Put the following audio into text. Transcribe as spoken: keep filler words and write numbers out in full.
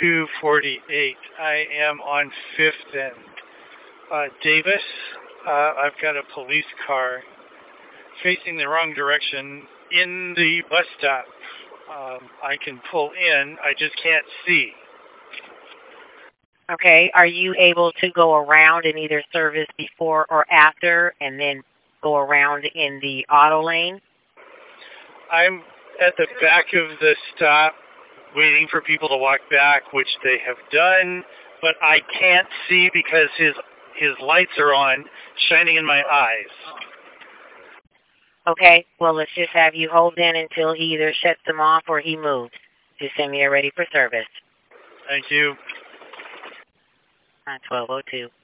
two forty-eight. I am on Fifth and uh, Davis. Uh, I've got a police car facing the wrong direction in the bus stop. Um, I can pull in. I just can't see. Okay. Are you able to go around and either service before or after and then go around in the auto lane? I'm at the back of the stop waiting for people to walk back, which they have done, but I can't see because his his lights are on, shining in my eyes. Okay, well, let's just have you hold in until he either shuts them off or he moves. Just send me a ready for service. Thank you. twelve oh two.